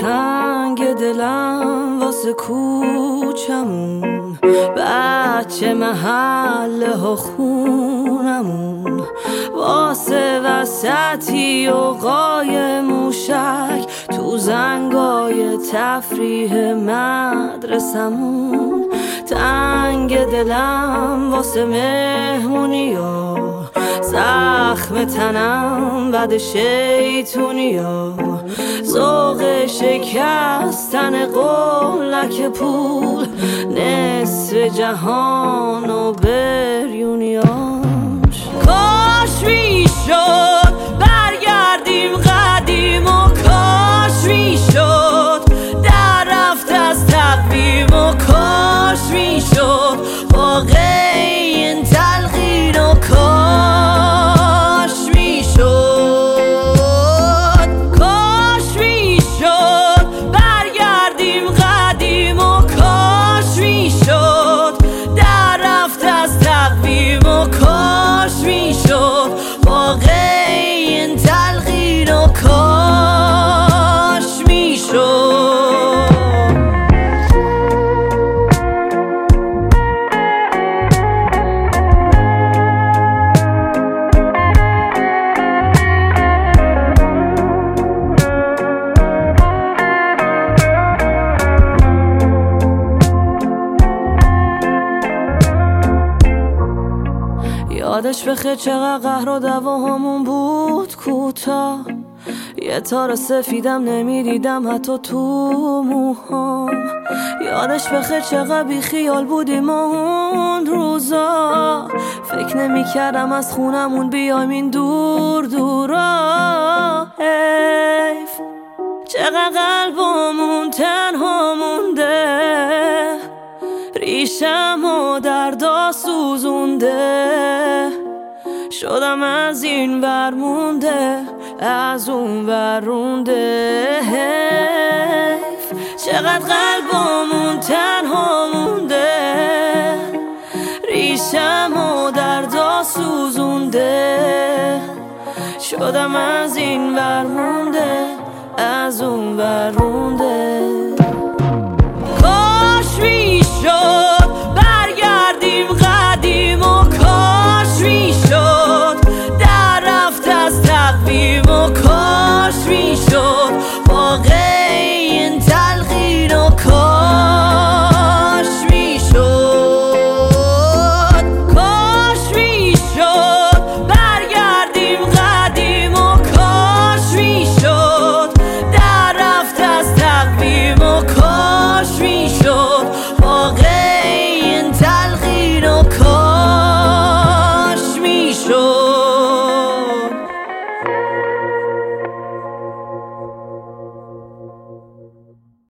تنگ دلم واسه کوچمون، بچه محله ها خونمون، واسه وسطی و قای موشک تو زنگای تفریح مدرسمون. تنگ دلم واسه مهمونی و زخم تنم بعد شیطونی و ذوق شکستن قولک پول، نصف جهان و بریونیاش. کاش میشد برگردیم قدیم و کاش میشد در رفت از تقویم و کاش میشد واقع این تلقین و کاش میشد. کاش میشد برگردیم قدیم و کاش میشد در رفت از تقویم و کاش میشد واقع این تلقین و کاش میشد. یادش بخیر چقدر قهر و دعواهامون بود کوتاه، یه تار سفیدم نمیدیدم حتی تو موهام. یادش بخیر چقدر بی خیال بودیم اون روزا، فکر نمیکردم از خونمون بیایم این دور دورا. حیف چقدر قلبمون تنها مونده، ریشم و دردا سوزونده، شدم از این ور مونده از اون ور رونده. حیف چقدر قلبمون تنها مونده، ریشم و دردا سوزونده، شدم از این ور مونده از اون ور رونده.